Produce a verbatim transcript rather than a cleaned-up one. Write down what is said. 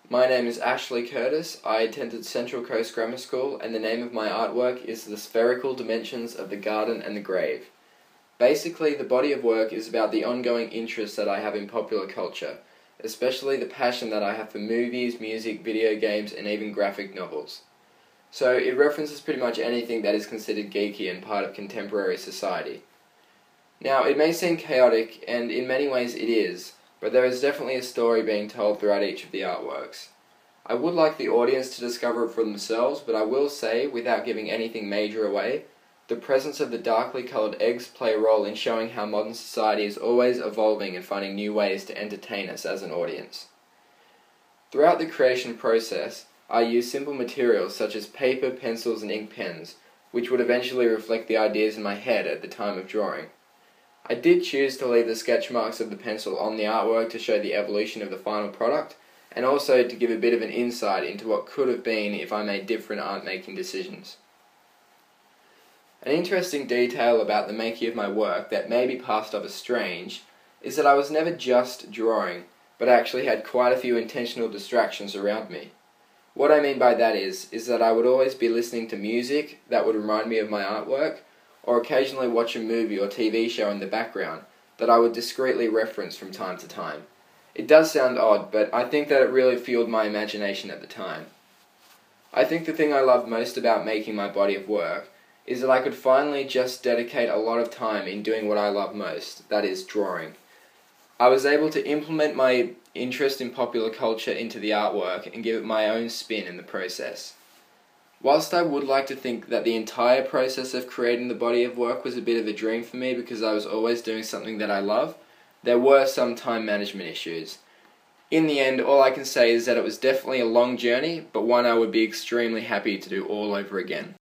My name is Ashley Curtis. I attended Central Coast Grammar School, and the name of my artwork is The Spherical Dimensions of the Garden and the Grave. Basically, the body of work is about the ongoing interest that I have in popular culture, especially the passion that I have for movies, music, video games, and even graphic novels. So it references pretty much anything that is considered geeky and part of contemporary society. Now, it may seem chaotic, and in many ways it is, but there is definitely a story being told throughout each of the artworks. I would like the audience to discover it for themselves, but I will say, without giving anything major away, the presence of the darkly coloured eggs play a role in showing how modern society is always evolving and finding new ways to entertain us as an audience. Throughout the creation process, I use simple materials such as paper, pencils, and ink pens, which would eventually reflect the ideas in my head at the time of drawing. I did choose to leave the sketch marks of the pencil on the artwork to show the evolution of the final product, and also to give a bit of an insight into what could have been if I made different art-making decisions. An interesting detail about the making of my work that may be passed off as strange is that I was never just drawing, but I actually had quite a few intentional distractions around me. What I mean by that is, is that I would always be listening to music that would remind me of my artwork, or occasionally watch a movie or T V show in the background that I would discreetly reference from time to time. It does sound odd, but I think that it really fueled my imagination at the time. I think the thing I loved most about making my body of work is that I could finally just dedicate a lot of time in doing what I love most, that is, drawing. I was able to implement my interest in popular culture into the artwork and give it my own spin in the process. Whilst I would like to think that the entire process of creating the body of work was a bit of a dream for me because I was always doing something that I love, there were some time management issues. In the end, all I can say is that it was definitely a long journey, but one I would be extremely happy to do all over again.